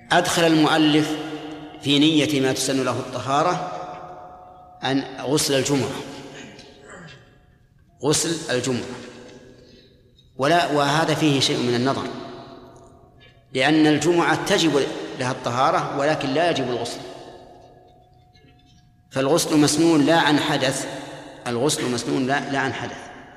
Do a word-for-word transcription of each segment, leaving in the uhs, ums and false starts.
أدخل المؤلف في نية ما تسن له الطهارة أن غسل الجمعة غسل الجمعة ولا وهذا فيه شيء من النظر، لأن الجمعة تجب لها الطهارة ولكن لا يجب الغسل، فالغسل مسنون لا عن حدث الغسل مسنون لا, لا عن حدث.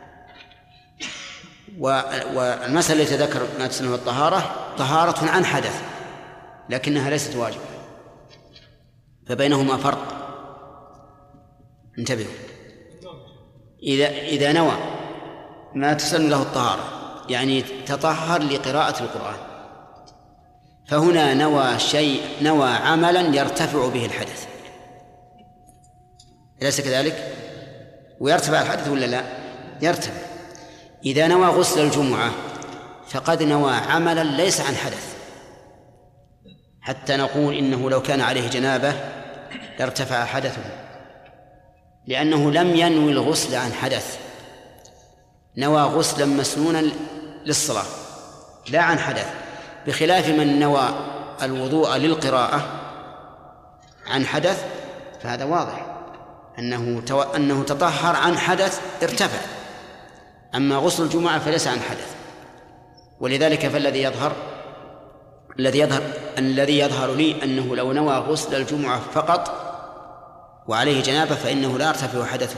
والمسألة التي ذكر ما تسنه الطهارة طهارة عن حدث لكنها ليست واجبة، فبينهما فرق. انتبهوا، إذا إذا نوى ما تسن له الطهارة يعني تطهر لقراءة القرآن، فهنا نوى شيء نوى عملا يرتفع به الحدث، أليس كذلك؟ ويرتفع الحدث ولا لا؟ يرتفع. إذا نوى غسل الجمعة فقد نوى عملا ليس عن حدث، حتى نقول إنه لو كان عليه جنابة لارتفع حدثه، لأنه لم ينوي الغسل عن حدث، نوى غسلا مسنونا للصلاة لا عن حدث، بخلاف من نوى الوضوء للقراءة عن حدث، فهذا واضح أنه تو... أنه تطهر عن حدث ارتفع. أما غسل الجمعة فليس عن حدث، ولذلك فالذي يظهر الذي يظهر الذي يظهر لي أنه لو نوى غسل الجمعة فقط وعليه جنابة فإنه لا يرتفع حدثه،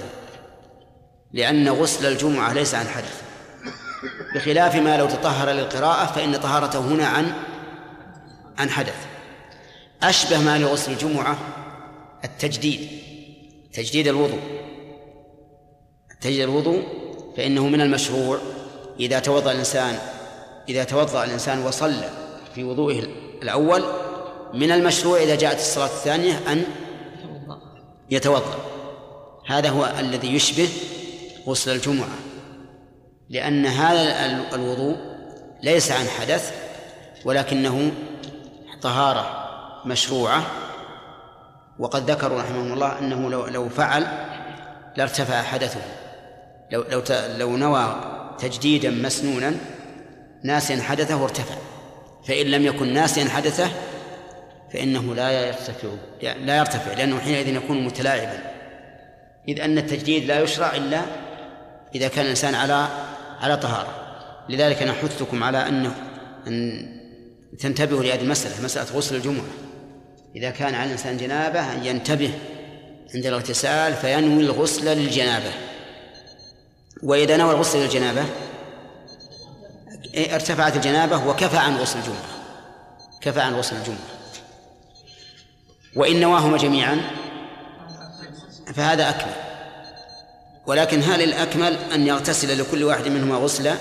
لأن غسل الجمعة ليس عن حدث، بخلاف ما لو تطهر للقراءة فإن طهارته هنا عن عن حدث. أشبه ما لغسل الجمعة التجديد تجديد الوضوء تجديد الوضوء فإنه من المشروع إذا توضأ الإنسان إذا توضأ الإنسان وصلى في وضوئه الأول، من المشروع إذا جاءت الصلاة الثانية أن يتوضأ. هذا هو الذي يشبه غسل الجمعة، لأن هذا الوضوء ليس عن حدث ولكنه طهارة مشروعة، وقد ذكروا رحمهم الله أنه لو لو فعل لارتفع حدثه، لو لو لو نوى تجديدا مسنونا ناسيا حدثه ارتفع، فإن لم يكن ناسيا حدثه فإنه لا يرتفع لا يرتفع لأنه حينئذ يكون متلاعبا، إذ أن التجديد لا يشرع إلا إذا كان الإنسان على على طهارة. لذلك نحثكم على أنه أن تنتبهوا لهذه المسألة، مسألة غسل الجمعة. إذا كان على الإنسان جنابة أن ينتبه عند الاغتسال فينوي الغسل للجنابة، وإذا نوى الغسل للجنابة ارتفعت الجنابة وكفى عن غسل الجمعة كفى عن غسل الجمعة. وإن نواهما جميعا فهذا أكمل، ولكن هل الأكمل أن يغتسل لكل واحد منهما غسلا؟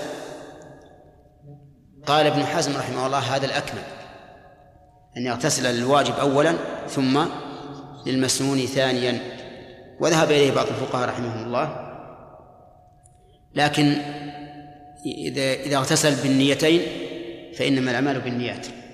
قال ابن حزم رحمه الله هذا الأكمل، أن يغتسل للواجب أولا ثم للمسنون ثانيا، وذهب إليه بعض الفقهاء رحمهم الله. لكن إذا إذا اغتسل بالنيتين فإنما الأعمال بالنيات.